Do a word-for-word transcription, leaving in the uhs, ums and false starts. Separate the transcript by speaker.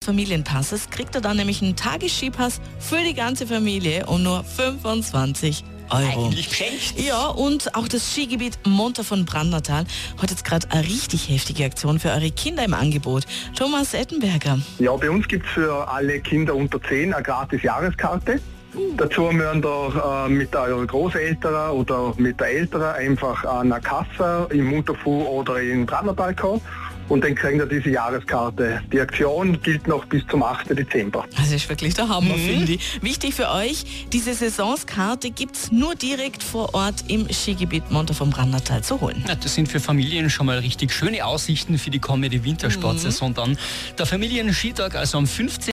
Speaker 1: Familienpasses kriegt ihr dann nämlich einen Tagesskipass für die ganze Familie um nur fünfundzwanzig Euro.
Speaker 2: Eigentlich geschenkt.
Speaker 1: Ja, und auch das Skigebiet Monta von Brandnertal hat jetzt gerade eine richtig heftige Aktion für eure Kinder im Angebot. Thomas Ettenberger.
Speaker 3: Ja, bei uns gibt es für alle Kinder unter zehn eine gratis Jahreskarte. Dazu müssen ihr äh, mit euren Großeltern oder mit der Eltern einfach an einer Kasse im Mutterfuhr oder in Brandnertal kommen. Und dann kriegen wir diese Jahreskarte. Die Aktion gilt noch bis zum achten Dezember.
Speaker 1: Das ist wirklich der Hammer, mhm. finde ich. Wichtig für euch, diese Saisonskarte gibt es nur direkt vor Ort im Skigebiet Monta vom Brandnertal zu holen.
Speaker 2: Ja, das sind für Familien schon mal richtig schöne Aussichten für die kommende Wintersportsaison mhm. dann. Der Familienskitag also am fünfzehnten